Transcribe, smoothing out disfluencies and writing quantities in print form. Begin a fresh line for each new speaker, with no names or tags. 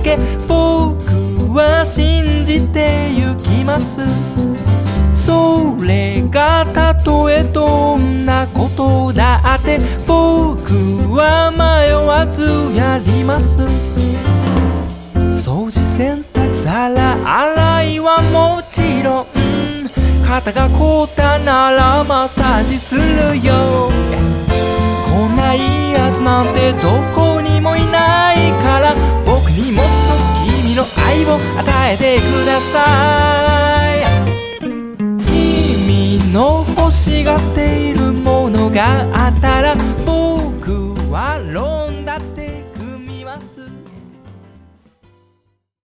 け僕は信じてゆきます。それがたとえどんなことだって僕は迷わずやります。掃除洗濯皿洗いはもちろん、肩が凝ったならマッサージするよ。こんないいやつなんてどこにもいないから、僕にもっと君の愛を与えてください。君の欲しがっているものがあったら